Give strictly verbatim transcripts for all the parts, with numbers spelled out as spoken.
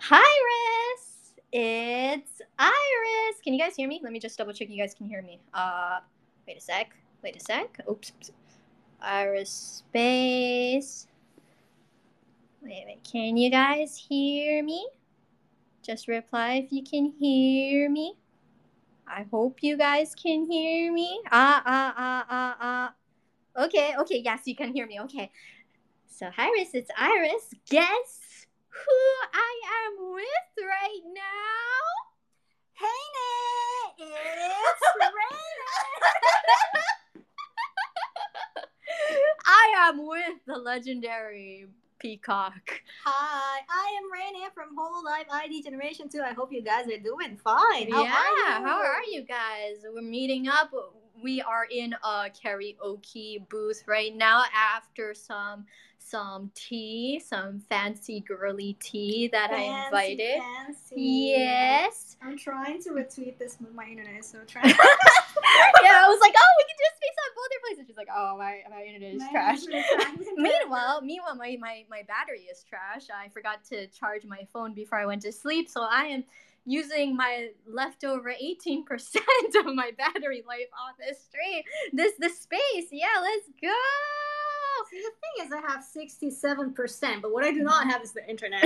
Iris! It's Iris! Can you guys hear me? Let me just double check you guys can hear me. Uh, wait a sec. Wait a sec. Oops. Iris space. Wait, wait. Can you guys hear me? Just reply if you can hear me. I hope you guys can hear me. Ah, ah, ah, ah, ah. Okay, okay. Yes, you can hear me. Okay. So, Iris, it's Iris. Guess who I am with right now? Hey, Nate! It's Raina! I am with the legendary Peacock. Hi, I am Raina from Hololive I D Generation two. I hope you guys are doing fine. How yeah, are you? how are you guys? We're meeting up. We are in a karaoke booth right now after some some tea, some fancy girly tea that fancy, I invited. Fancy. Yes. I'm trying to retweet this, but my internet is so trash. Yeah, I was like, oh, we can do space on both their places. She's like, oh, my, my internet is My trash. internet is meanwhile, meanwhile, my, my, my battery is trash. I forgot to charge my phone before I went to sleep, so I am using my leftover eighteen percent of my battery life on this stream. This this space. Yeah, let's go. See, the thing is, I have sixty-seven percent, but what I do not have is the internet.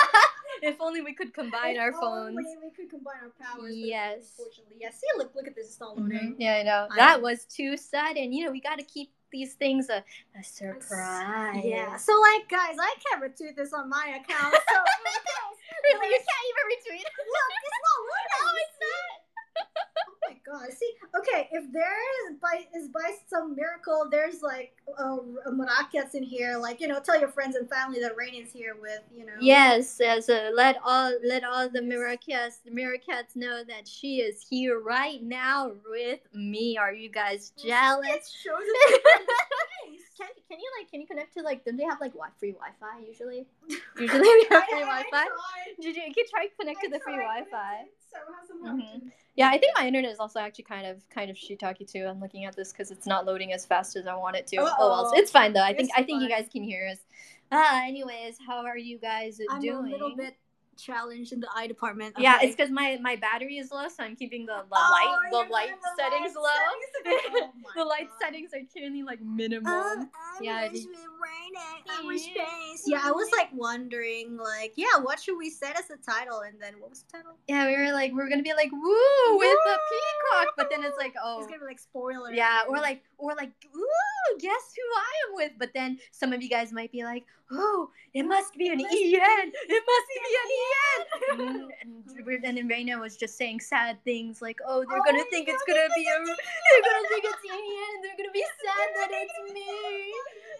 If only we could combine if our phones. Only we could combine our powers. Yes. Unfortunately, yeah. See, look, look at this. It's not loading. Mm-hmm. Yeah, I know. I that know. was too sudden. You know, we got to keep these things a, a surprise. Yeah. So, like, guys, I can't retweet this on my account. So, really, you can't even retweet it. Look, it's not loading. No, it's not. Oh my god! See, okay, if there is by is by some miracle, there's like a, a maracas in here. Like, you know, tell your friends and family that Rain is here with, you know. Yes, yes. Uh, let all let all the maracas the maracas know that she is here right now with me. Are you guys jealous? It shows it. Can, can you like can you connect to like don't they have like wi- free Wi-Fi usually? Usually we have free I, Wi-Fi. I Did you you could try connect I to the free Wi-Fi? So have some mm-hmm. Yeah, I think my internet is also actually kind of kind of shiitake too. I'm looking at this because it's not loading as fast as I want it to. Uh-oh. Oh well, it's fine though. I think it's I think fine. you guys can hear us. Ah, uh, anyways, how are you guys I'm doing? I'm a little bit challenged in the eye department. Okay. Yeah, it's because my, my battery is low, so I'm keeping the, the oh, light the light the settings light low. Settings. Oh the light God. settings are currently like minimum. Um, I yeah, wish we raining. I wish space. Yeah, I was like wondering, like, yeah, what should we set as a title? And then what was the title? Yeah, we were like, we are gonna be like, woo, with the peacock, but then it's like, oh, it's gonna be like spoiler. Yeah, or like, or like, ooh, guess who I am with? But then some of you guys might be like, oh, it must be an E N. It must be an E N. And, and then Raina was just saying sad things like, oh, they're oh gonna think God, it's gonna be a, they're gonna think it's E N, and they're gonna be sad that it's me.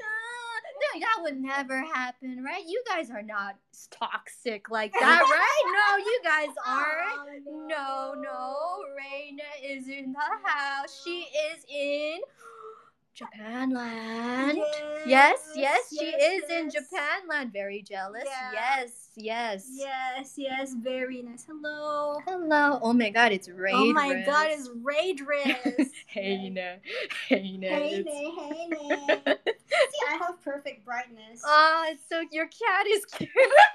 No, that would never happen, right? You guys are not toxic like that, right? No, you guys aren't. Oh, no, no. Raina is in the house. She is in Japanland. Yes, yes, yes, she yes, is yes. in Japanland. Very jealous. Yeah. Yes, yes. Yes, yes, very nice. Hello. Hello. Oh my god, it's Raid Oh my Riz. god, it's Raid Riz. Hey, na. Hey, na. Hey, na. Hey, na. See, I have perfect brightness. Oh, it's so your cat is cute.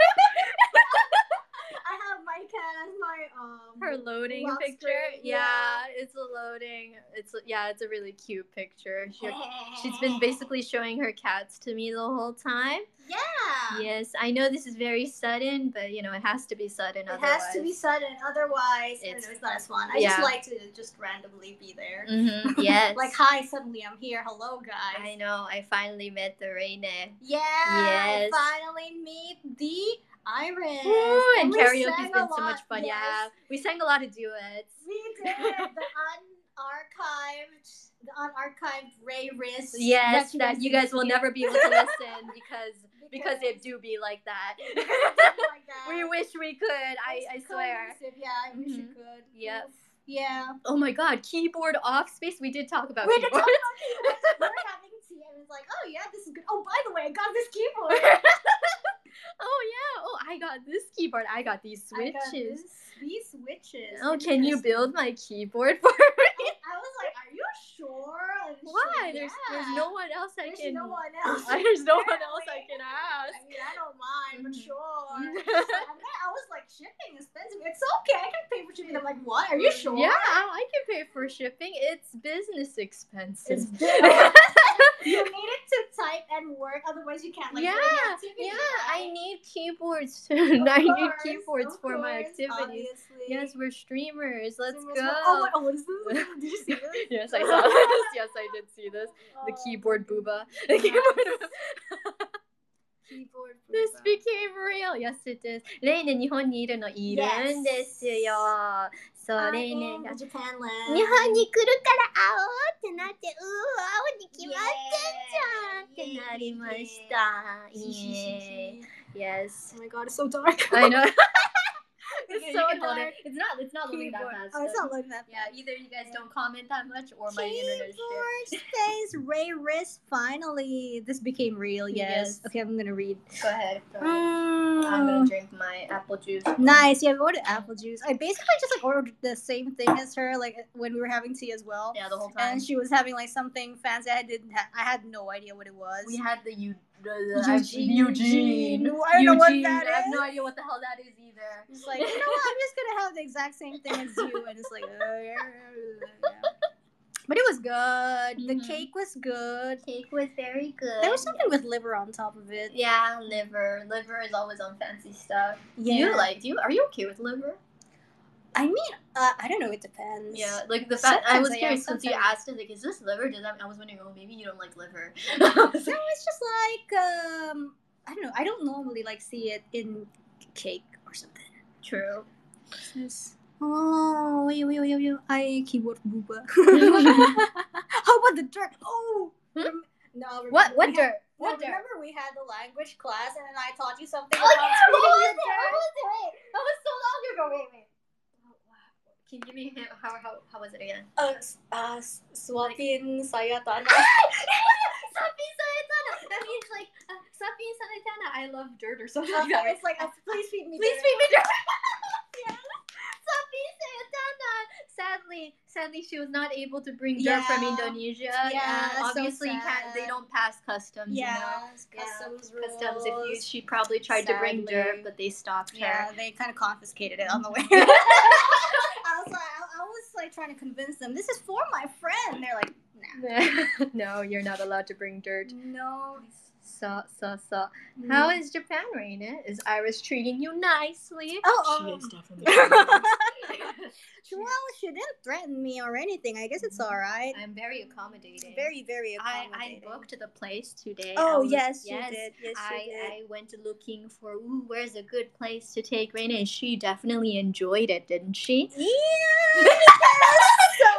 I have my cat as my um her loading picture. Yeah. yeah, it's a loading. It's yeah, it's a really cute picture. She, she's been basically showing her cats to me the whole time. Yeah. Yes, I know this is very sudden, but you know it has to be sudden. It otherwise. has to be sudden, otherwise it's, know, it's not as fun. I yeah. just like to just randomly be there. Mm-hmm. Yes. Like, hi, suddenly I'm here. Hello, guys. I know. I finally met the Raina. Yeah. Yes. I finally meet the Iris. Ooh, and, and karaoke's been so much fun. Yes. Yeah, we sang a lot of duets. We did the unarchived, the unarchived Ray Riz. Yes, that, that you guys will never be able to listen because because, because it do be like that. like that. We wish we could. I, I swear. Yeah, I wish mm-hmm. you could. Yep. Yeah. Oh my God, keyboard off space. We did talk about we keyboards. Did talk about keyboards. We're having tea and it's like, oh yeah, this is good. Oh, by the way, I got this keyboard. Oh yeah. Oh, I got this keyboard. I got these switches. I got this, these switches. Oh, can you build my keyboard for me? I was like, are you sure? Why? There's yeah. there's no one else I there's can. no one else. There's no one else I I can ask. I mean, I don't mind, but Mhm. sure. And then I was like, shipping is expensive. It's okay. I can pay for shipping. I'm like, what? Are you sure? Yeah, I can pay for shipping. It's business expenses. It's big. You need it to type and work, otherwise you can't. Like, yeah, do any activity, yeah. right? I need keyboards. Of I need course, keyboards of for my course, activities. obviously. Yes, we're streamers. Let's Streamers go. were- Oh, my, oh, what is this? Did you see this? Yes, I saw this. Yes, I did see this. The Oh, keyboard my booba. goodness. The keyboard booba. Keyboard This booba. became real. Yes, it is. レイね、日本にいるのいるんですよ。そう、 I レイね am が the Japan 日 land. 本に来るから会おうってなって、うわ、青に決まってんじゃんってなりました。イエーイ。Yes. Oh my god, it's so dark. I know. It's You so can hold dark. it. It's not. It's not loading that Keyboard. fast. Oh, it's though. not loading that Yeah, fast. either you guys don't comment that much or my internet is shit. Keyboard space Ray Risk. Finally, this became real. Yes. Yes. Okay, I'm gonna read. Go ahead. Go ahead. Mm. I'm gonna drink my apple juice. Nice. Yeah, we ordered apple juice. I basically just like ordered the same thing as her, like when we were having tea as well. Yeah, the whole time. And she was having like something fancy. I didn't. Ha- I had no idea what it was. We had the U. The, the, Eugene. Eugene. I don't know what Eugene. that I have is. no idea what the hell that is either. It's like, you know what? I'm just gonna have the exact same thing as you, and it's like, uh, yeah. But it was good. The Mhm. cake was good. Cake was very good. There was something with liver on top of it. Yeah, liver. Liver is always on fancy stuff. Yeah. Do you like? Do you? Are you okay with liver? I mean, uh, I don't know. It depends. Yeah, like the fact I Sometimes was I am, curious since you sometimes- asked it, like, is this liver? Does that? I was wondering, oh, maybe you don't like liver. No, it's just like um, I don't know. I don't normally like see it in cake or something. True. Oh, wait, wait, wait, wait. I keyboard booba. How about the dirt? Oh, Hmm? rem- no. Remember What? What we had- dirt? no, What dirt? remember we had the language class, and then I taught you something. Oh about yeah, speaking what was the it? What dirt. was it? Wait, that was so long ago. Wait, wait. Can you give me a hint? How how how was it again? Uh, s- uh, s- suapin saya tanah. Sapi Sayatana. That means like uh, Sapi Sayatana. I love dirt or something like Okay, that. it's like, uh, please feed me. Please dirt. feed me dirt. Sapi Sayatana. Sadly, sadly, she was not able to bring dirt from Yeah. Indonesia. Yeah, Uh, so obviously, can't, they sad. don't pass customs. You know? Yes, Yeah, customs Customs. If you, rules. she probably tried to bring Sadly. dirt, but they stopped her. Yeah, they kind of confiscated it on the way. I was like, I, I was like trying to convince them. This is for my friend. They're like, nah. No, you're not allowed to bring dirt. No. So, so, so. How is Japan, Raina? Is Iris treating you nicely? Oh, She um, is definitely. well, she didn't threaten me or anything. I guess it's all right. I'm very accommodating. Very, very I, accommodating. I booked the place today. Oh, I was- yes, you yes, did. Yes, I, you did. I went looking for, ooh, where's a good place to take Raina? And she definitely enjoyed it, didn't she? Yeah. so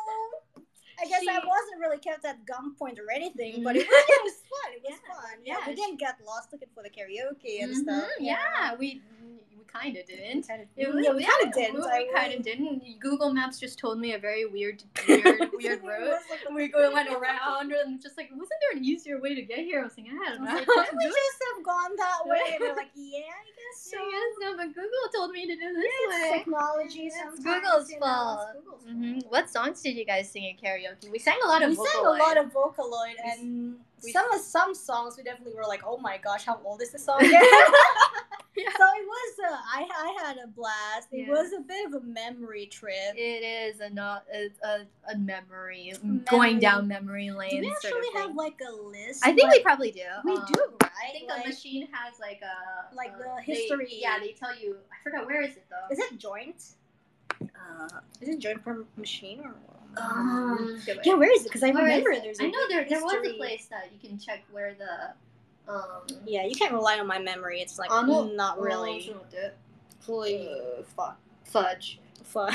I guess I She- wasn't really kept at gunpoint or anything, but it Mhm. was, it was fun. It was Yeah. fun. Yeah, Yeah, we she- didn't get lost looking for the karaoke and Mhm, stuff. yeah. we we kind of didn't. Kind of, It was- yeah, we kind of didn't. We, I kind of would- didn't. Google Maps just told me a very weird, weird, weird It route. was like a- We go went around and just like, wasn't there an easier way to get here? I was like, I I don't was know. like, couldn't we just have gone that way? And they're like, yeah, I guess so. So yes, no, but Google told me to do this It's way. technology It's sometimes. Google's you know, fault. it's Google's fault. hmm What songs did you guys sing at karaoke? We sang a lot of We Vocaloid. sang a lot of Vocaloid, We- and we- some of some songs we definitely were like, "Oh my gosh, how old is this song?" Yeah. So it was. Uh, I I had a blast. It Yeah. was a bit of a memory trip. It is a not a, a, a memory, Memory. going down memory lane. Do we sort actually of thing. have like a list? I think like, we probably do. we Um, do, right? I think like, the machine has like a like uh, the they- history. yeah, they tell you. I forgot where is it though. Is it joint? Uh, is it joint per machine or? Um, yeah, where is it? Because I where is remember it? there's. I a know there there was a history. place that you can check where the um. Yeah, you can't rely on my memory. It's like Ano? not really Uh, fully fudge. fun.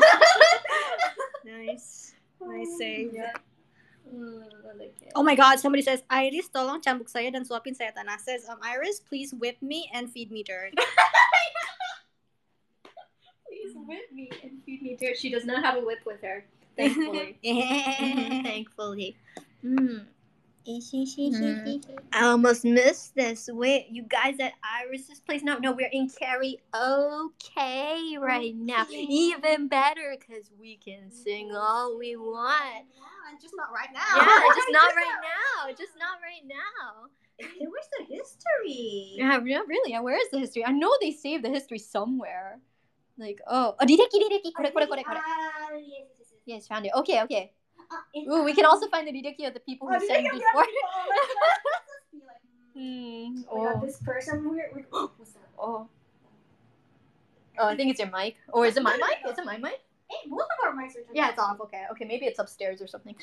Nice. Nice save. Yeah. Mm, okay. Oh my god, somebody says, Iris, tolong cambuk saya dan suapin saya tanah. Says, um, Iris, please whip me and feed me dirt. Please whip me and feed me dirt. She does not have a whip with her. Thankfully. Mhm, Thankfully. Mm. Mhm. I almost missed this. Wait, you guys at Iris's place? No, no, we're in karaoke right now. Okay. Even better because we can sing all we want. Yeah, just not right now. Yeah, just not right now. Just not right now. Hey, where's the history. Yeah, yeah, really. Yeah, where is the history? I know they saved the history somewhere. Like, oh, oh, Rideki, Rideki, kore, kore, kore, kore. Ah, yes, yes, yes. Yes, found it. Okay, okay. Uh, it, Ooh, we can also find the Rideki of the people who oh, sang Rideki, before. people. Oh, let's, let's, let's just be like, hmm. Hmm. Oh my god, Oh. this person. We're, we're, what's that? Oh. Oh, I think it's your mic. Or is it my mic? Is it my mic? Hey, both of our mics are turned Yeah, it's off. Okay, okay. Maybe it's upstairs or something.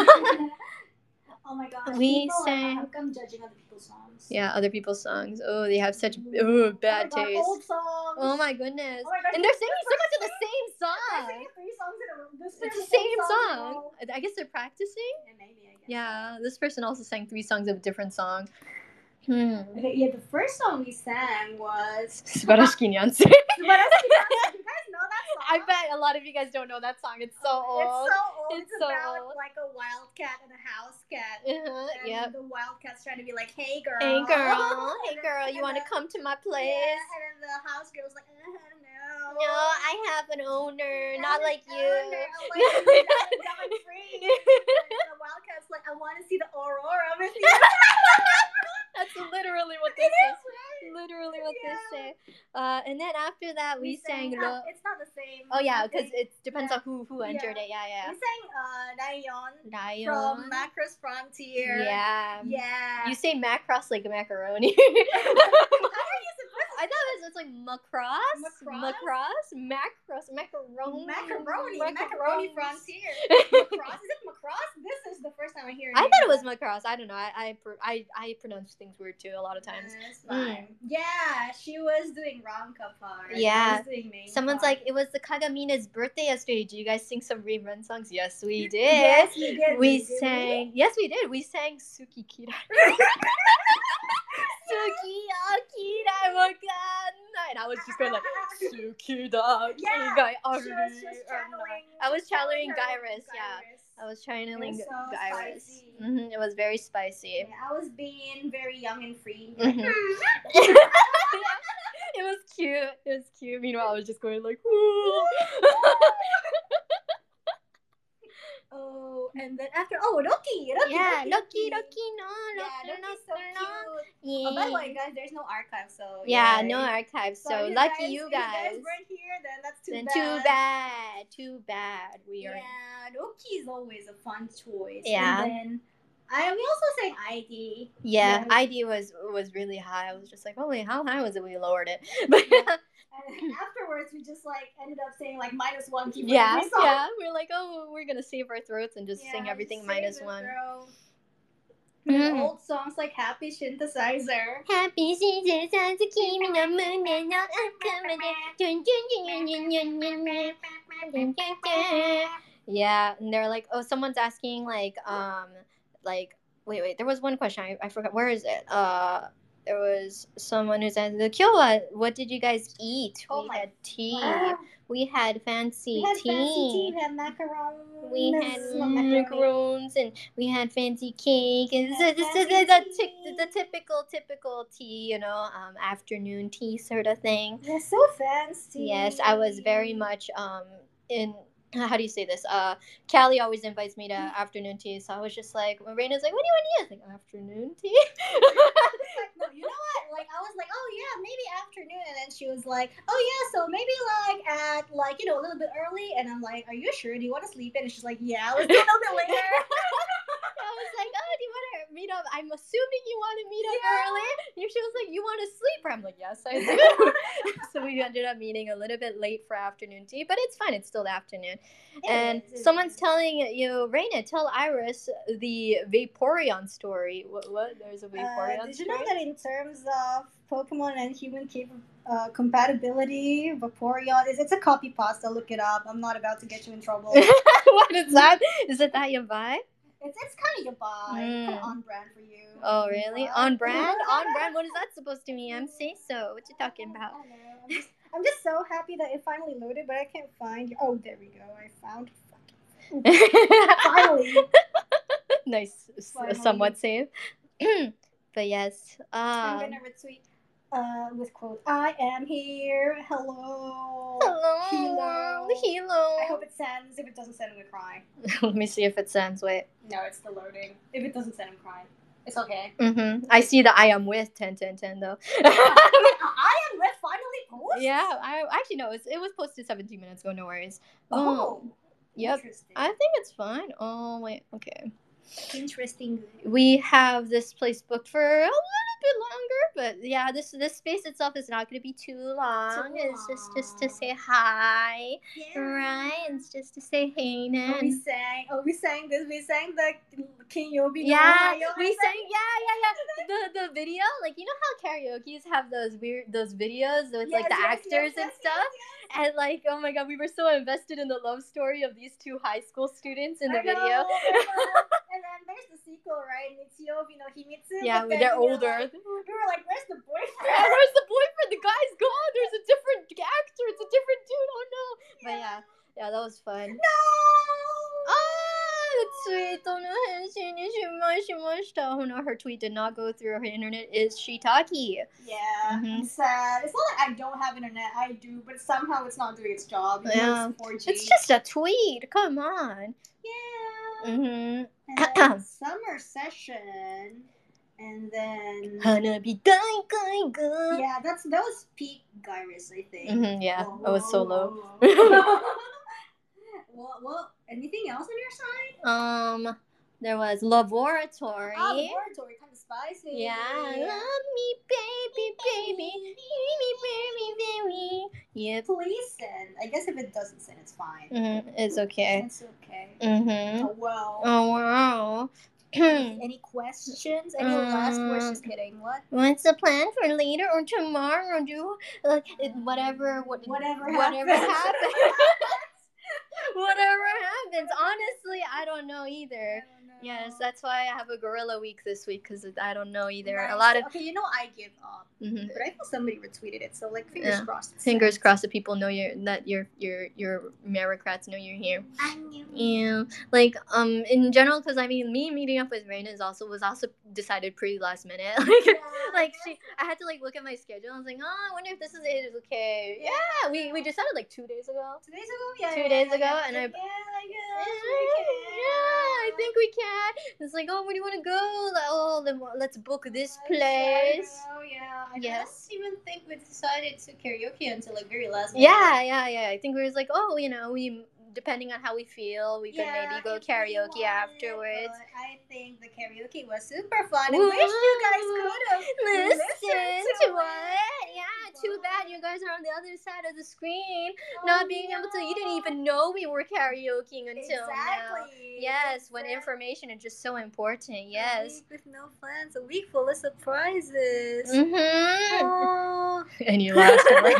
Oh my gosh. We people sang- Are, I'm judging other people's songs. Yeah, other people's songs. Oh, they have such oh, bad oh my god, taste. Old songs. Oh my goodness. Oh my gosh, And they're this- singing this so much of the person- same They're song. singing three songs in a row. This It's the is same in a song. row. I guess they're practicing. Yeah, maybe, I guess. Yeah, this person also sang three songs of a different song. Hmm. Okay, yeah, the first song we sang was. Subarashiki Nyansu. What else do you guys- do you guys know that song? I bet a lot of you guys don't know that song. It's so old. It's so old. It's It's, so about old. like a wildcat and a house cat. Uh-huh, And yep. the wildcat's trying to be like, hey girl. Hey girl, hey And girl, then- you want to and come to my then- place? Yeah, and then the house girl's like, uh, no. No, I have an owner, not I'm like an you. owner. I'm like, you gotta go and free. And then the wildcat's like, I want to see the aurora with you. That's literally what It they say. is, right? Literally what Yeah. they say. Uh, and then after that, we, sang. uh, Lo- it's not the same. oh yeah, I because think. it depends yeah. on who who entered Yeah. it. Yeah, yeah. We sang uh, Nayeon Lion. from Macross Frontier. Yeah. Yeah. You say macross like a macaroni. How are you supposed I thought it was it's like macross, Macross? macross, macross, macaroni, Macaroni, macaroni macaroni frontier. Macross? Is it macross? This is the first time I hear it. I thought it was macross. I don't know. I I pr- I, I pronounce things weird too a lot of times. It's fine. Yeah, she was doing Ranka part. I Yeah. was doing main Someone's part. like, it was the Kagamina's birthday yesterday. Do you guys sing some rerun songs? Yes, we did. Yes, we did. We Did sang. Yes, we did. We sang Suki Kira. Suki Akira Wakan. And I was just going like, Suki da Yeah, Kigai She was, she was channeling. I was channeling her Gyrus, yeah. I was channeling It was so Gyrus. spicy. hmm It was very spicy. Yeah, I was being very young and free. Mhm. It was cute. It was cute. Meanwhile, I was just going like, ooh. Oh, and then after, oh, Rocky, Rocky, Yeah, Rocky, Loki, Loki, no, Yeah, Loki, no, Rocky's so no. cute. Yeah. Oh, by the way, guys, there's no archive, so Yeah, yay. no archives. So, if lucky guys- you if guys. you guys weren't here, then that's too Then bad. too bad. Too bad. We are. Yeah, Rocky is always a fun choice. Yeah. And then I we also sang I D. Yeah, Yeah. I D was was really high. I was just like, oh wait, how high was it? We lowered it. But And afterwards, we just like ended up saying like minus one key for yeah, every song. yeah, we we're like, oh, we're gonna save our throats and just Yeah, sing everything save minus it, one. girl. And Mm. old songs like Happy Synthesizer. Happy season, sounds of kimi no moon and no Yeah, and they're like, oh, someone's asking like, um, like, wait, wait, there was one question I, I forgot. Where is it? Uh, there was someone who said, Kyowa, what did you guys eat? Oh we my had tea. God. We had fancy We had tea. fancy tea. We had macarons. We had Not macaroni. macarons and we had fancy cake and We so had this is fancy the, the, tea. the typical typical tea, you know, um, afternoon tea sort of thing. Yeah, so fancy. Yes, I was very much um in. How do you say this? Uh, Callie always invites me to afternoon tea, so I was just like, Reina's like, "What do you want to eat?" I was like, "Afternoon tea." Like, no, you know what? Like, I was like, oh yeah, maybe afternoon, and then she was like, oh yeah, so maybe like at like you know a little bit early, and I'm like, are you sure? Do you want to sleep in? And she's like, yeah, let's do a little bit later. I was like, "Oh, do you want to meet up?" I'm assuming you want to meet up Yeah. early. And she was like, "You want to sleep?" I'm like, "Yes, I do." So we ended up meeting a little bit late for afternoon tea, but it's fine. It's still the afternoon. It And is, it someone's is. telling you, Reina, tell Iris the Vaporeon story. What? What? There's a Vaporeon Uh, did you story. know that in terms of Pokemon and human cap- uh, compatibility, Vaporeon is it's a copy pasta. Look it up. I'm not about to get you in trouble. What is that? Is it that you buy? It's it's kind of your buy, kind Mm. of on brand for you. Oh, really? Uh, On brand? On brand? What is that supposed to mean? Say so. What you talking I about? don't know. I'm just, I'm just so happy that it finally loaded, but I can't find you. Oh, there we go. I found. Finally. Nice. s- Finally. Somewhat safe. But yes. I'm Um, gonna retweet uh, with quote, I am here. Hello. hello. Hello. Hello. I hope it sends. If it doesn't send, I'm gonna cry. Let me see if it sends. Wait. No, it's still loading. If it doesn't send, I'm crying. It's okay. Mm-hmm. I see the I am with ten ten ten though. I am with finally post. Yeah, I actually no, it was, it was posted seventeen minutes ago. No worries. Oh, Um, yep. interesting. I think it's fine. Oh wait, okay. Interesting. We have this place booked for a little bit longer, but yeah, this this space itself is not going to be too long. Too It's just just to long. say hi, Yeah. right? It's just to say hey, Oh, we Nan. sang. Oh, we sang this. We sang the King Yobi. no Yeah, Ohio. we sang. Yeah, yeah, yeah. The the video, like you know how karaoke's have those weird those videos with like Yes, the yes, actors yes, and yes, stuff. yes, And like, oh my god, we were so invested in the love story of these two high school students in the I know, video. I know. And then there's the sequel, right? Mitsuyo no Himitsu. Yeah, but then they're we were older. Like, we were like, where's the boyfriend? Yeah, where's the boyfriend? The guy's gone. There's a different actor. It's a different dude. Oh no. But yeah, yeah, that was fun. No. Ah, sweet. Oh no, oh no, her tweet did not go through. Her internet is shiitake. Yeah, Mhm. I'm sad. It's not like I don't have internet. I do, but somehow it's not doing its job. You know, Yeah. it's four G. It's just a tweet. Come on. Yeah. Mm-hmm. And then summer session, and then Hanabi gai gai gai. yeah, that's that was peak Gyrus, I think. Mm-hmm, yeah, Whoa, I was so whoa, low. whoa, whoa. well, well, anything else on your side? Um, there was laboratory. Ah, laboratory, kind of spicy. Yeah, love me, baby, baby, baby, baby, baby. Yep. Please send. I guess if it doesn't send, it's fine. Mm-hmm. It's okay. It's okay. Mm-hmm. Oh well. Oh wow. any, any questions? Any last words? Um, Just kidding. What? What's the plan for later or tomorrow? Do like it, whatever, what, Whatever whatever happens. happens. Whatever happens. Honestly, I don't know either. Yes, that's why I have a gorilla week this week because I don't know either. Nice. A lot of okay, you know I give up, Mhm. but I think somebody retweeted it, so like fingers Yeah. crossed. it's fingers sent. crossed that people know you're that your your your Merocrats know you're here. I knew. Yeah, like um in general, because I mean, me meeting up with Raina is also was also decided pretty last minute. Like, Yeah, like she, I had to like look at my schedule. I was like, oh, I wonder if this is it is okay. Yeah, Yeah. we we decided like two days ago. Two days ago, yeah. Two yeah, days yeah, ago, yeah. and I- Like, yeah, I Yeah, guess we can. I think we can. It's like, oh, where do you want to go? Like, oh, then let's book this I place. know, yeah. I Yes. don't even think we decided to karaoke until like very last minute. Yeah, yeah, yeah. I think we was like, oh, you know, we depending on how we feel, we could maybe go if we karaoke wanted, afterwards. but I think the karaoke was super fun. I wish you guys could have Listen listened to to it. Yeah, too bad you guys are on the other side of the screen, not being able to. You didn't even know we were karaokeing until now. exactly. Yes, when Exactly. information is just so important. A Yes. week with no plans, a week full of surprises. Mm-hmm. Oh. Any last words?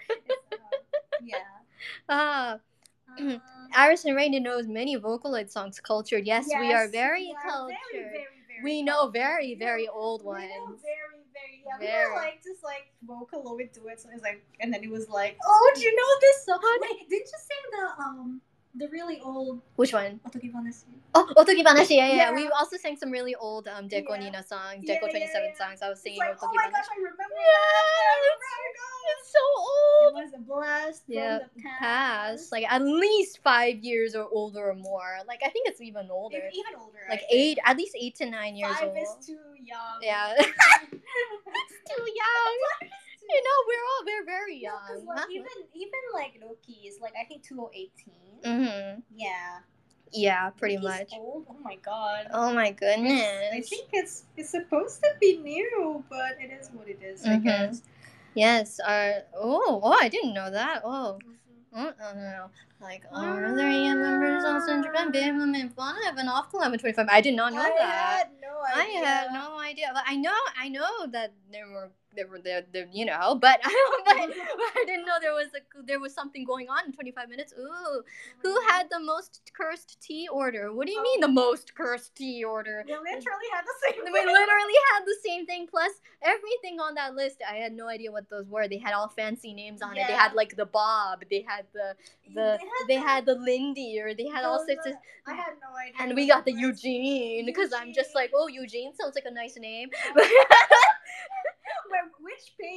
yeah. Ah, Um, Iris and Raina knows many Vocaloid songs cultured. Yes, we are yes, very we are cultured. Very, very, very we know cultured. very, We very know- old we ones. know very, very. Yeah, we Very. were like just like Vocaloid duets, and it was like, and then it was like, oh, do you know this song? Wait, didn't you sing the um the really old Which one? Otogi Banashi? Oh, Otogi Banashi. Yeah, yeah, yeah. Yeah. We also sang some really old um Deko Yeah. Nina songs, Yeah, Deko yeah, twenty-seven yeah. songs. I was It's singing like, Otogi oh my Banashi. gosh, I remember Yeah, that. it's, it's so It old. was a blast Yeah, from the past. Past like at least five years or older or more. Like I think it's even older. Even, even older. Like I think. eight, at least eight to nine years Five old. is too young. Yeah. It's Too young. You know, we're all we're very No, 'cause, young. like, even even like Loki is like I think two thousand eighteen. Mm-hmm. Yeah. Yeah, pretty Loki's much. Old. Oh my god. Oh my I goodness. think it's it's supposed to be new, but it is what it is, I Mhm. guess. Yes. Our oh oh I didn't know that. Oh. Oh, no, no, no. Like, are there any members also in Japan? Big women fun. I have an off eleven twenty-five. I did not know I that. had no I idea. had no idea. But I know, I know that there were, there were, there, there you know, but, but, but I didn't know there was a, there was something going on in twenty-five minutes. Ooh, who had the most cursed tea order? What do you mean the most cursed tea order? We literally had the same. We literally had the same thing. Plus, everything on that list, I had no idea what those were. They had all fancy names on it. They Yeah. had like the Bob. They had the the. They had the Lindy, or they had all Those sorts of. are- I had no idea. And what we got the was. Eugene because I'm just like, oh, Eugene sounds like a nice name. Where, which page was that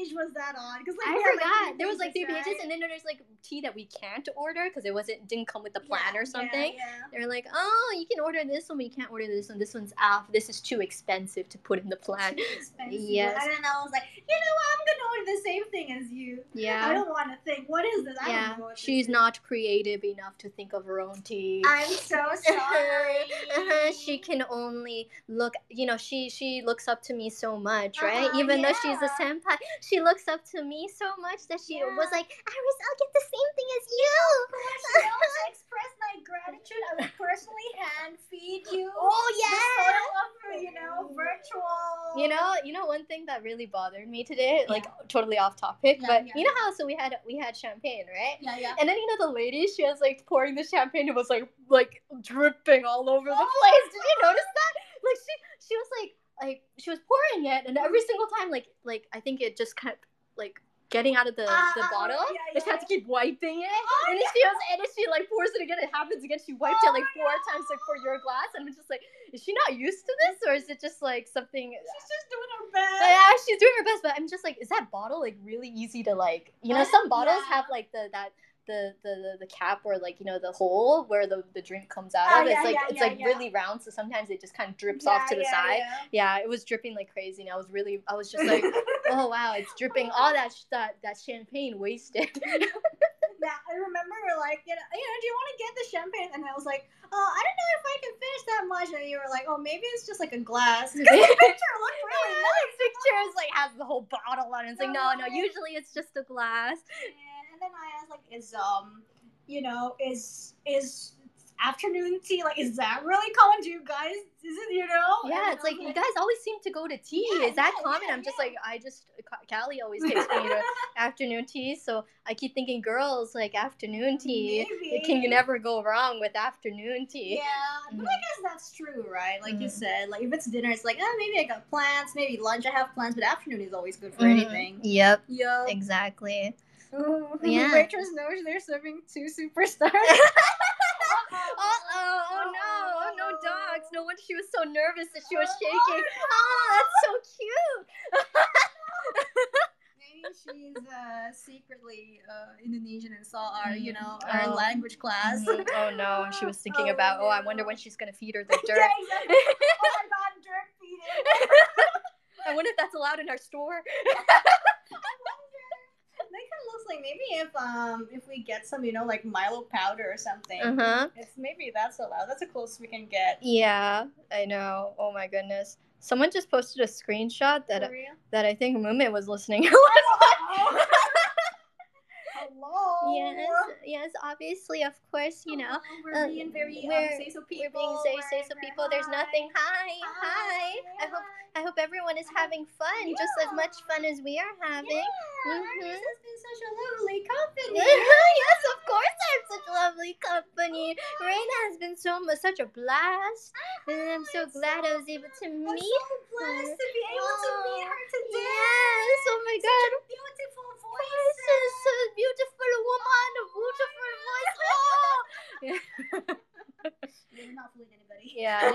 that on because like, I we have, forgot like, there was like three pages, pages, right? and then there's like tea that we can't order because it wasn't didn't come with the plan Yeah, or something. Yeah, yeah. They're like, oh, you can order this one, but you can't order this one. This one's off. This is too expensive to put in the plan. Too expensive. Yes. And then I was like, you know what? I'm gonna order the same thing as you. Yeah. I don't want to think. What is this? I yeah. don't know what She's this is. not creative enough to think of her own tea. I'm so sorry. uh-huh. She can only look. You know, she she looks up to me so much, right? Uh-huh, Even yeah. though she's a senpai, she looks up to me so much that she Yeah. was like, Iris, I'll get the same thing as you. Of course, you know, to express my gratitude, I would personally hand feed you. Oh the yeah. sort of, you know, virtual. You know, you know one thing that really bothered me today, like Yeah. totally off topic, Yeah, but yeah. you know how so we had we had champagne, right? Yeah, yeah. And then you know the lady, she was like pouring the champagne, it was like like dripping all over the Oh. place. Did you notice that? Like she she was like like she was pouring it, and every single time like like I think it just kept like getting out of the, Uh, the bottle, yeah, and she had yeah. to keep wiping it. Oh, and then she was and then she like pours it again, it happens again, she wiped Oh it like my four God. times like for your glass, and I'm just like, is she not used to this, or is it just like something? She's just doing her best. Yeah, she's doing her best, but I'm just like, is that bottle like really easy to like, you know, some bottles Yeah. have like the that the, the the the cap or like, you know, the hole where the, the drink comes out Oh, of. It's yeah, like yeah, it's yeah, like yeah. really round, so sometimes it just kind of drips Yeah, off to the yeah, side. yeah. Yeah, it was dripping like crazy, and I was really, I was just like, oh wow, it's dripping all that sh- that that champagne wasted. Yeah, I remember we were like, you know, you know, do you want to get the champagne? And I was like, oh, I don't know if I can finish that much. And you were like, oh, maybe it's just like a glass. Because the picture looked really Yeah, nice. the picture is like has the whole bottle on it. It's like no, no. No. Usually it's just a glass. And then I asked, like, is um, you know, is is afternoon tea like is that really common to you guys? Is it, you know? Yeah, And it's I like was you guys always seem to go to tea. Yeah, Is that yeah, common? yeah, I'm just yeah. like I just Callie always takes me to afternoon tea, so I keep thinking girls like afternoon tea. Maybe. Can you never go wrong with afternoon tea? Yeah, but I guess that's true, right? Like you Mhm. said, like if it's dinner, it's like, oh, maybe I got plans. Maybe lunch, I have plans, but afternoon is always good for Mhm. anything. Yep, Yup. exactly. Oh, Yeah. waitress knows they're serving two superstars. Uh oh, oh no, oh no dogs. No wonder she was so nervous that she was shaking. Oh, that's so cute. Maybe she's uh, secretly uh, Indonesian and saw our, you know, Mhm. our Oh. language class. Mhm. Oh no, she was thinking Oh, about, oh, I no. wonder when she's gonna feed her the dirt. Yeah, exactly. Oh my god, dirt feeding. I wonder if that's allowed in our store. That kind of looks like maybe if um if we get some, you know, like Milo powder or something. Uh huh. It's maybe that's allowed. That's the closest we can get. Yeah, I know. Oh my goodness. Someone just posted a screenshot that For real? that I think Mumin was listening. Hello. Hello. Yes, yes. Obviously, of course, you know. Oh, we're uh, being very we're- um, say so people. We're being say say We're so very people. There's hi. nothing. Hi, hi. I hope I hope everyone is having fun, just as much fun as we are having. Yeah, Mhm. Iris has been such a lovely company. Yes, of course, I'm such lovely company. Raina has been so much such a blast, and I'm so I'm glad so- I was able to I'm meet so blessed to be able to meet her today. Yes, oh my Such god. a beautiful voice. Voices, so beautiful woman, a beautiful voice. Oh. You're not fooling anybody. Yeah.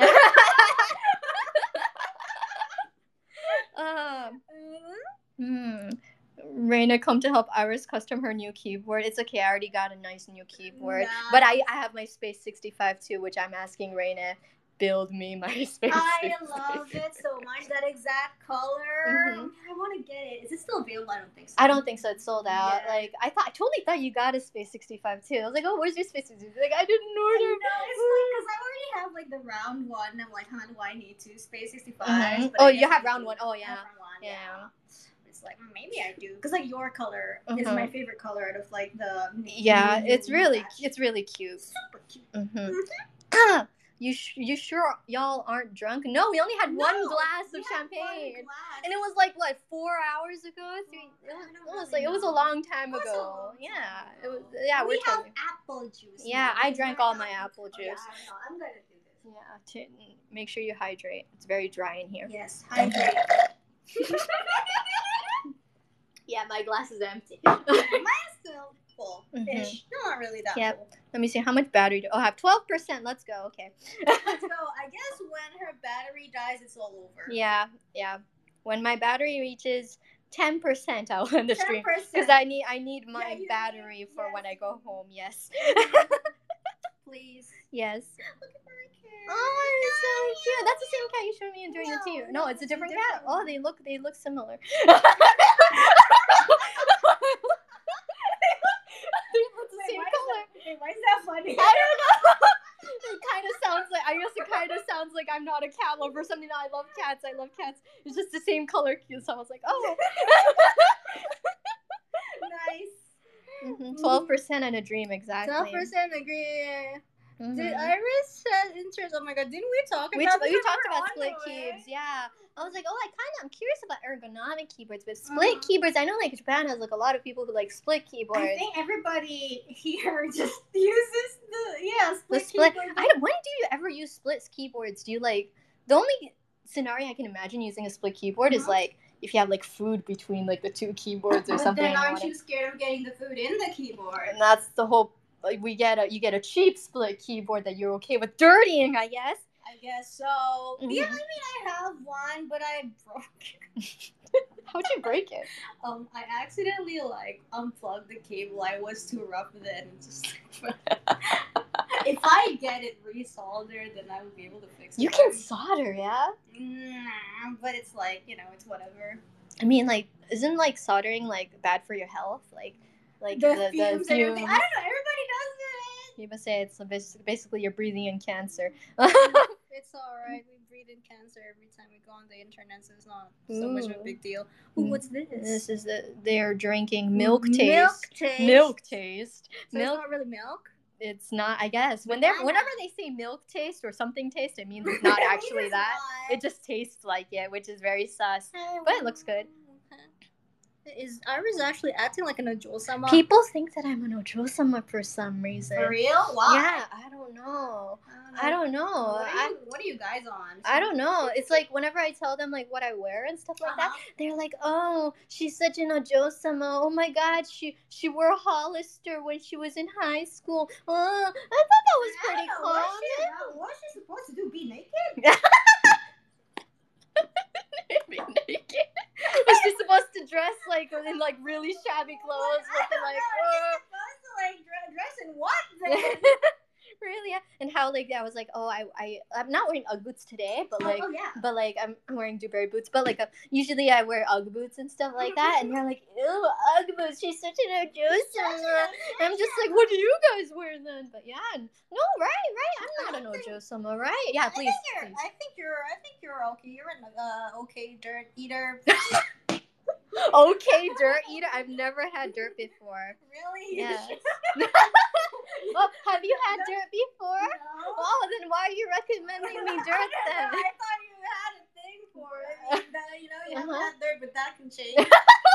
um. Hmm. Raina come to help Iris custom her new keyboard. It's okay, I already got a nice new keyboard. But I, I have my Space sixty-five too, which I'm asking Raina build me my Space I sixty-five. love it so much. That exact color. Mhm. I want to get it. Is it still available? I don't think so. I don't think so. It's sold out. Yeah. Like I thought, I totally thought you got a Space sixty-five too. I was like, oh, where's your Space sixty-five? Like I didn't No, order. it's like because I already have like the round one. And I'm like, huh, do I need two Space sixty-five? Mhm. But Oh, I you guess have I round do. one. Oh, I have yeah. round one, Yeah. It's like mm, maybe I do because like your color is Mhm. my favorite color out of like the Yeah, new- it's new really, batch. it's really cute. super cute. Mm-hmm. you sh- you sure y'all aren't drunk? No, we only had one No, glass of yeah, champagne. one glass. And it was like what, four hours ago? Three. Oh, It I was, don't it was really like it was a know. long time It was a ago. long time Yeah, it ago. was. Yeah, we we're have totally. apple juice. Yeah, now. I Is drank there all my apple- apple Oh, yeah, juice. I know. I'm gonna do this. Yeah, to make sure you hydrate. It's very dry in here. Yes, hydrate. Yeah, my glass is empty. Mine's still full-ish. Mhm. No, not really that Yep. full. Let me see how much battery do oh, I have twelve percent. Let's go. Okay. Let's go. I guess when her battery dies, it's all over. Yeah, yeah. When my battery reaches ten percent I'll end the stream. ten percent. Because I need I need my Yeah, you battery need- for yes. when I go home. Yes. Please. Yes. Look at that cat. Oh, it's so cute. That's the same cat you showed me during the No, tea. no, No, it's a it's a different different cat. Oh, one. they look they look similar. They look the Wait, same why color. Is that, wait, why is that funny? I don't know. It kind of sounds like I guess it kind of sounds like I'm not a cat lover or something. No, I love cats. I love cats. It's just the same color cue. So I was like, oh. Nice. Twelve percent in a dream, exactly. Twelve percent agree. Mhm. Did Iris had interest? Oh my god, didn't we talk about We, this t- we when talked were about on split the way? keyboards, yeah. I was like, oh, I kind of, I'm curious about ergonomic keyboards, but split Mhm. keyboards, I know like Japan has like a lot of people who like split keyboards. I think everybody here just uses the yeah the split, split. keyboard. I don't, when do you ever use split keyboards? Do you like the only scenario I can imagine using a split keyboard is Mhm. like if you have like food between like the two keyboards or But something. then and you aren't wanna- you scared of getting the food in the keyboard? And that's the whole. Like we get a you get a cheap split keyboard that you're okay with dirtying, I guess. I guess so. Mhm. Yeah, I mean I have one, but I broke it. How'd you break it? Um, I accidentally like unplugged the cable. I was too rough with it, and just if I get it resoldered, then I would be able to fix it. You can solder, yeah. Nah, but it's like you know, it's whatever. I mean, like, isn't like soldering like bad for your health? Like, like The, the the fumes fumes. and everything. I don't know. Everybody does it. People say it's bas- basically you're breathing in cancer. It's all right. We breathe in cancer every time we go on the internet, so it's not so much of a Ooh. big deal. Ooh, Mm. what's this? This is the they're drinking milk taste. Milk taste. Milk taste. So milk. it's not really milk. It's not. I guess when they Banana. whenever they say milk taste or something taste, it means it's not It actually means that. not. It just tastes like it, which is very sus. But it looks good. Okay. Is Iris actually acting like an Ojo-sama? People think that I'm an Ojo-sama for some reason. For real? Why? Yeah, I don't know. I don't know. What are, I, you, what are you guys on? I don't know. It's like whenever I tell them like what I wear and stuff like that, Uh-huh. they're like, "Oh, she's such an Ojo-sama. Oh my God, she she wore a Hollister when she was in high school. Oh, I thought that was pretty I don't know, common." What's she, what's she supposed to do? Be naked? Be naked. Is she supposed to dress like in like really shabby clothes I with the don't like? know. uh, She's supposed to like dre- dress in what then? Really? Yeah. And how like I was like, oh, I I I'm not wearing UGG boots today, but like. oh, oh yeah. But like I'm wearing Dewberry boots, but like uh, usually I wear UGG boots and stuff like that, and they're like, ew, UGG boots. She's such an Ojo-sama. And I'm just like, what do you guys wear then? But yeah, no, right, right. I'm not an Ojo-sama, right? Yeah, please, I think you're. please. I think you're. I think you're okay. You're an uh, okay dirt eater. Okay, dirt eater. I've never had dirt before. Really? Yes. Oh, have you had dirt before? No. Oh, then why are you recommending me dirt I don't then? know. I thought you had a thing for it. And, uh, you know, you Uh-huh. haven't had dirt, but that can change.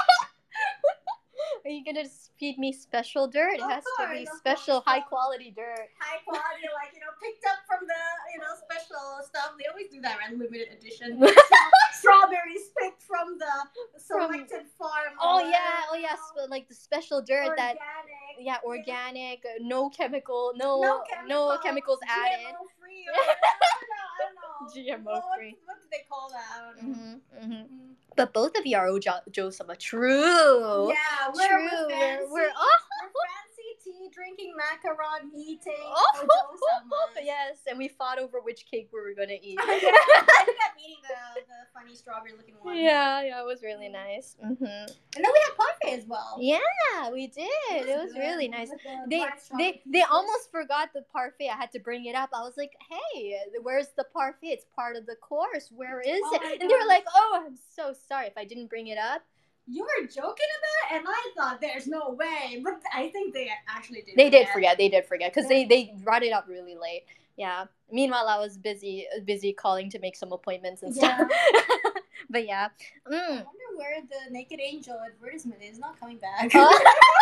Are you gonna just feed me special dirt? It Of has to be course, of special, course. high quality dirt. High quality, like, you know, picked up from the, you know, special stuff. They always do that, right? Limited edition. Strawberries picked from the selected farm. or Oh whatever, yeah, oh you yeah, know. sp- like the special dirt Organic. that yeah, organic, uh, no chemical, no No, no, chemical, chemicals added. G M O free. Or, I don't know. I don't know. G M O Well, what- free. What, do they call that? I don't know. hmm hmm Mm. But both of you are Ojo-sama. True. Yeah, we're, True. we're We're, fancy. we're oh, We're fancy tea drinking, macaron eating. oh, Ojo-samas. yes, and we fought over which cake we were gonna eat. I ended up eating the, the funny strawberry looking one. Yeah, yeah, it was really nice. hmm And then we had parfait as well. Yeah, we did. It was good. really nice. With the They black they strawberry they pieces. almost forgot the parfait. I had to bring it up. I was like, "Hey, where's the parfait? It's part of the course. Where is Oh it?" my And they were gosh. like, "Oh, I'm so sorry if I didn't bring it up." You were joking about it, and I thought there's no way, but I think they actually did. They did forget. forget. They did forget because they they brought it up really late. Yeah. Meanwhile, I was busy busy calling to make some appointments and stuff. But yeah. I Mm. wonder where the Naked Angel advertisement is. Not coming back. Uh,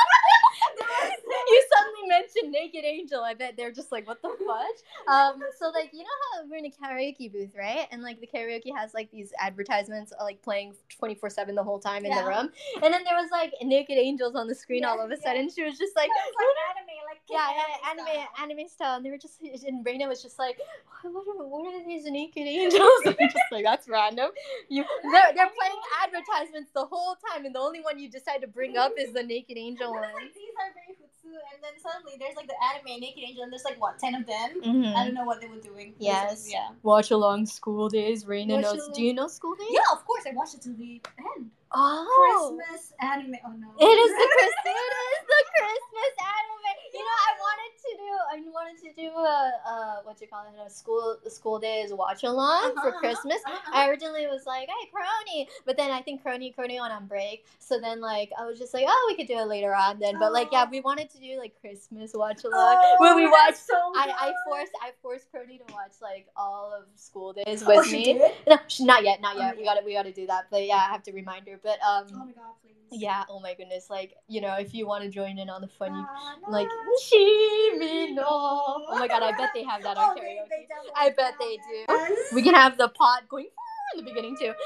you suddenly mentioned Naked Angel. I bet they're just like, what the fudge? Um, so like, you know how we're in a karaoke booth, right? And like the karaoke has like these advertisements uh, like playing twenty-four seven the whole time in Yeah. the room. And then there was like Naked Angels on the screen Yeah, all of a yeah. sudden. She was just like, It's like anime, like yeah, yeah, anime, anime style. And they were just, and Reina was just like, what are, what are these naked angels? I'm just like, that's random. You, they're, they're playing advertisements the whole time, and the only one you decide to bring up is the naked angel one. Like, these are very futsu, and then suddenly there's like the anime naked angel, and there's like what ten of them. Mm-hmm. I don't know what they were doing. Yes. Was, yeah. Watch along School Days. Reina Watch knows. along- Do you know School Days? Yeah, of course. I watched it to the end. Oh. Christmas anime. Oh no. It is the Christmas. It is the Christmas anime. You know, I wanted to do. I wanted to do a, a what you call it, a school School Days watch along Uh-huh, for uh-huh, Christmas. uh-huh. I originally was like, hey, Crony, but then I think Crony Crony went on break. So then like I was just like, oh, we could do it later on then. But like yeah, we wanted to do like Christmas watch along Oh, when we watched. so I, I good. forced I forced Crony to watch like all of School Days Oh, with she me. did? No, she, not yet, not Oh, yet. yeah. We got to we got to do that. But yeah, I have to remind her. But um. Oh my god, please. Yeah, oh my goodness. Like, you know, if you want to join in on the fun, you, Ah, like, no. Shimi no. Oh my god, I bet they have that on Oh, they- karaoke. they definitely I bet have they that. do. Yes. We can have the pot going in the beginning too.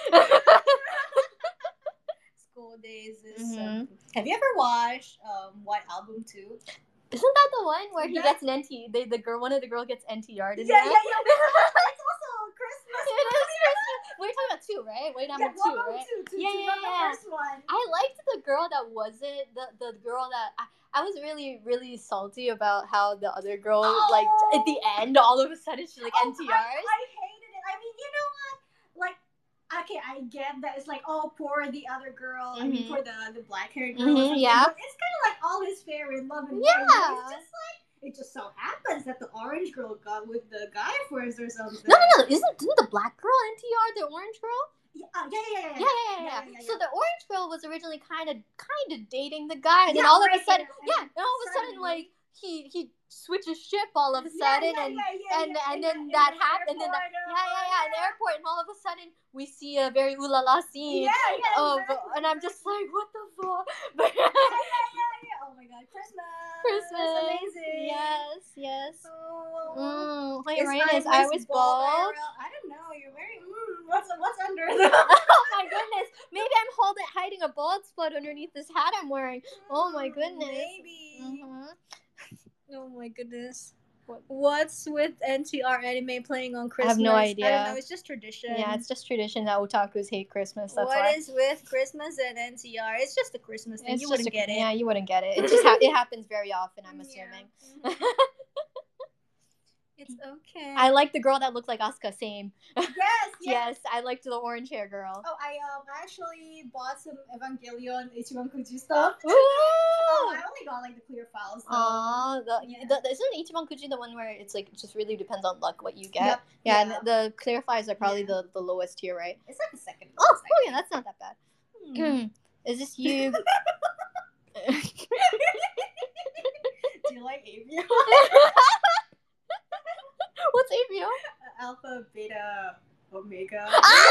School Days is. Mhm. Um, have you ever watched um, White Album two? Isn't that the one where he That's- gets an N T? They, the girl, one of the girl gets N T R'd in Yeah, the yeah, end? yeah. It's also Christmas. It is Christmas. We're talking about two, right? Wait, I'm Yeah, on two, Welcome right? to, to, Yeah, to yeah, not yeah. the first one. I liked the girl that wasn't the the girl that I, I was really really salty about how the other girl Oh. like at the end all of a sudden she's like Oh, N T Rs. I, I hated it. I mean, you know what? Like, okay, I get that it's like, oh, poor the other girl. I mean, Mhm. for the the black haired girl. Mhm, or something, yeah. But it's kind of like all is fair in love and war. Yeah. But It's just like it just so happens that the orange girl got with the guy first or something. No, no, no! Isn't didn't the black girl N T R the orange girl? Yeah, uh, yeah, yeah, yeah, Yeah, yeah, yeah. yeah. yeah, yeah, So yeah. the orange girl was originally kind of kind of dating the guy, and then Yeah, all of a right, sudden, and- yeah, and and all of a sudden, suddenly- like he he switches ship all of a Yeah, sudden, yeah, and yeah, yeah, and yeah, and in then the- in that the happened, and then that, airport, yeah, yeah, yeah, in the yeah. airport, and all of a sudden we see a very ooh la la scene. Yeah, yeah, Of, exactly. and I'm just like, what the fuck? But Yeah, yeah, yeah, yeah. Oh my god, Christmas. Christmas, That's amazing. yes, yes. Oh, Mm, hey, Is Rain, is Iris Iris bald? bald? I don't know. You're very. Mm, what's what's under the? Oh my goodness! Maybe I'm holding hiding a bald spot underneath this hat I'm wearing. Oh my goodness. Maybe. Mhm. Oh my goodness. What? What's with N T R anime playing on Christmas? have no I idea. don't know. It's just tradition. Yeah, it's just tradition that otakus hate Christmas. That's What why. is with Christmas and N T R? It's just a Christmas thing. It's You just wouldn't a- get it. Yeah, you wouldn't get it. It just ha- it happens very often. I'm assuming. Yeah. It's okay. I like the girl that looked like Asuka. Same. yes, yes. Yes, I liked the orange hair girl. Oh, I um actually bought some Evangelion Ichiban Kuji stuff. Ooh! Oh, I only got like the clear files. Though. Aw, the, Yeah. the, isn't Ichiban Kuji the one where it's like it just really depends on luck what you get? Yep. Yeah, Yeah. and the clarifiers are probably Yeah. the, the lowest tier, right? It's like the second. Oh, lowest, I oh yeah, think. that's not that bad. Hmm. Is this you? Do you like Avio? What's A B O? Alpha, Beta, Omega.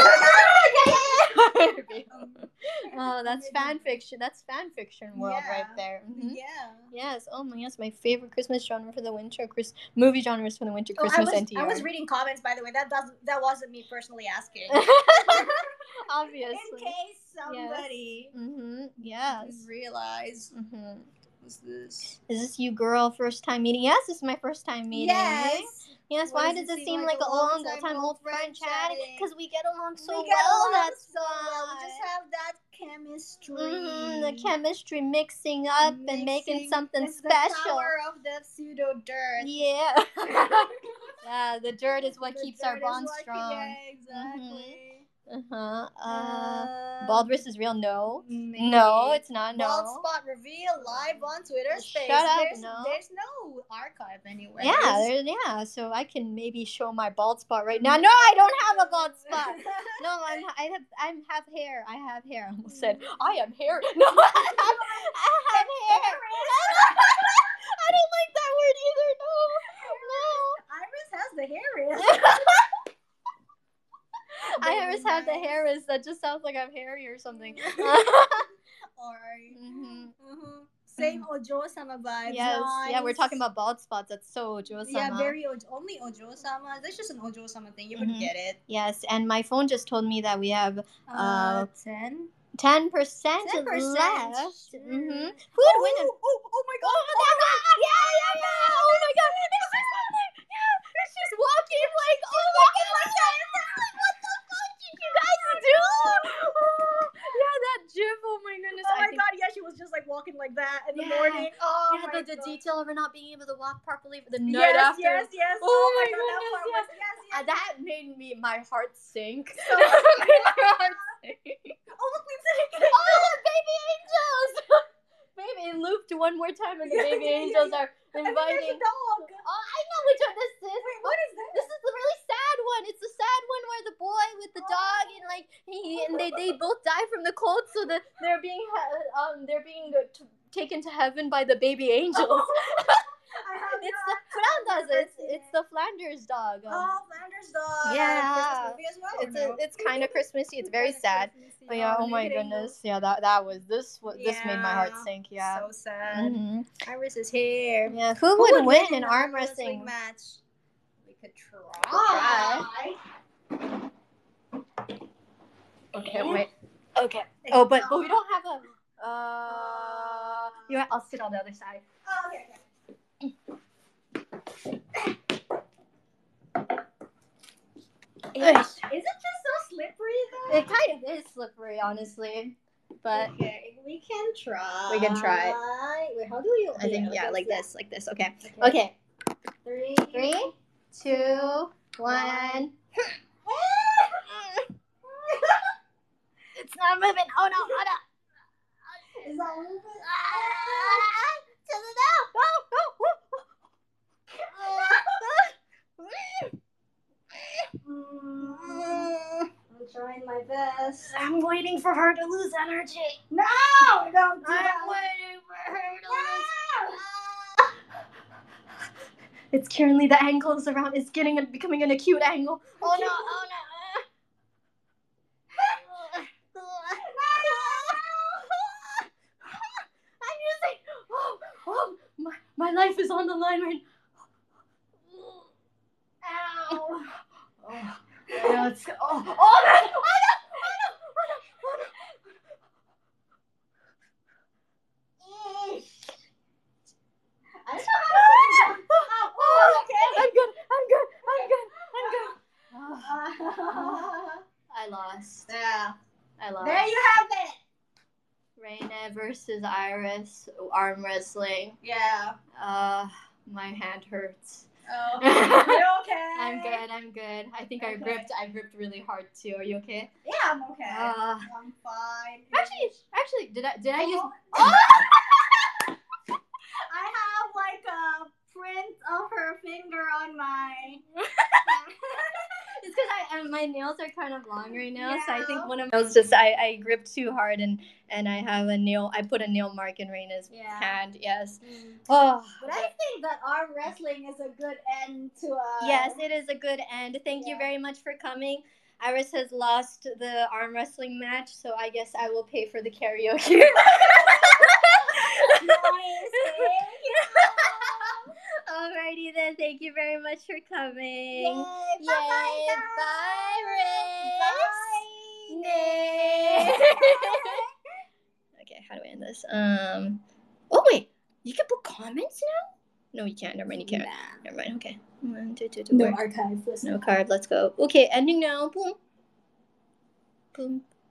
Oh, that's fan fiction. That's fan fiction world Yeah. right there. Mhm. Yeah. Yes. Oh my yes, my favorite Christmas genre for the winter. Chris movie genres for the winter. Oh, I Christmas was, N T R. I was reading comments, by the way. That doesn't. That wasn't me personally asking. Obviously. In case somebody Mm-hmm. Yes. didn't realize. Mm-hmm. What's this? Is this you, girl? First time meeting? Yes, this is my first time meeting. Yes. Yes. What Why does does it it seem seem like like a a long long-time time old old friend friend chatting? chatting? Because we get along so we get well. along That's so well. why. We just have that chemistry. Mhm, the chemistry mixing up and making Mixing something is special. The power of the pseudo dirt. Yeah. Yeah, the dirt is what The keeps our dirt is bond what- strong. Yeah, exactly. Uh-huh. Uh, Uh, Baldress is real? No. maybe. No, it's not. No. Bald spot reveal live on Twitter Shut Space. up, There's, no. there's no archive anywhere. Yeah, there, yeah. So I can maybe show my bald spot right now. No, I don't have a bald spot. No, I'm I have I have hair. I have hair. I almost said I am hair. No, I have, I have hair. I don't like that word either. No, no. Iris has the hair. I always have the hair is that just sounds like I'm hairy or something. Alright. Mhm. Mhm. Same Ojo-sama vibes. Yes, yeah, we're nice. talking about bald spots. That's so Ojo-sama. Yeah, very Ojo. Only Ojo-sama. That's just an Ojo-sama thing. You wouldn't Mhm. get it. Yes, and my phone just told me that we have Uh, Uh, ten. Ten percent ten percent. left. Mm. Mm-hmm. Who would Oh, win? A- oh, oh my god. Oh, that guy! Yeah, yeah, yeah! Oh my god! It's just, yeah, it's just walking like, oh my god! Like that. What the fuck did you guys do? Oh, yeah, that gif. Oh my goodness! Oh I my think, god, yeah, she was just like walking like that in the Yeah. morning. Oh yeah, my the, the god. detail of her not being able to walk properly the night Yes, after. yes, yes. Oh my god, goodness, that part yeah. was, yes, yes. Uh, that made me my heart sink. So- made my heart sink. Oh, look, we said it. Oh, baby angels! Baby, it looped one more time, and the Yeah, baby yeah, angels yeah. are And then there's inviting. a dog. Oh, I know which one this is. Wait, what is this? This is the really sad one. It's the sad one where the boy with the dog and like he and they, they both die from the cold, so that they're being ha- um they're being t- taken to heaven by the baby angels. I have It's no the idea. Flanders. It's it's the Flanders dog. Um, Oh, Flanders dog. Yeah. Christmas movie as well. it's or no? a, it's kind of Christmassy. It's very Kinda sad. Christmassy. But yeah, oh my Naked goodness, yeah, that that was this. wa- This made my heart Yeah. sink. Yeah. So sad. Mhm. Iris is here. Yeah. Who, would, win in arm wrestling? match? We could try. try. Okay, wait. Okay. Oh, but but we don't have a. Uh, you know what? I'll sit on the other side. Oh, okay, okay. Ish. Is it just so slippery though? It kind of is slippery, honestly. But Okay, we can try. We can try. Wait, how do you? I think yeah, like this, like this. Okay. Okay. Three. Three, two, one. It's not moving. Oh no! Oh no! Is that moving? Ah, to the no! Mm, I'm trying my best. I'm waiting for her to lose energy. No, don't do that. I'm waiting for her to No. lose. It's currently the angle is around. It's getting and becoming an acute angle. Oh no! Oh no! I'm using. Oh, oh, my my life is on the line right. Ow! Oh, yeah, let's go. Oh, oh no! Oh no! Oh no! Oh no! Oh no! I don't know how to put it down. Oh, okay. I'm good. I'm good. I'm good. I'm good. Oh, Uh, I lost. yeah. I lost. There you have it. Reina versus Iris arm wrestling. Yeah. Uh, my hand hurts. Oh, you okay? I'm good. I'm good. I think I Okay. gripped. I gripped really hard too. Are you okay? Yeah, I'm okay. Uh, I'm fine. actually, actually, did I did I use? Oh! I have like a print of her finger on my. It's because I uh, my nails are kind of long right now, so I Yeah. think one of my nails just I, I gripped too hard and and I have a nail. I put a nail mark in Reina's Yeah. hand. Yes. Mm. Oh. But I think that arm wrestling is a good end to a. Yes, it is a good end. Thank you Yeah. very much for coming. Iris has lost the arm wrestling match, so I guess I will pay for the karaoke. Nice. Thank you. Alrighty then, thank you very much for coming. Yay. Bye-bye, Yay. guys. Bye, Riz. Bye. Nay. Okay, how do I end this? Um. Oh wait, you can put comments now. No, you can't. Never mind. You can't. Nah. Never mind. Okay. One, two, two, two. No where? archive. Listen. No card. Let's go. Okay, ending now. Boom. Boom.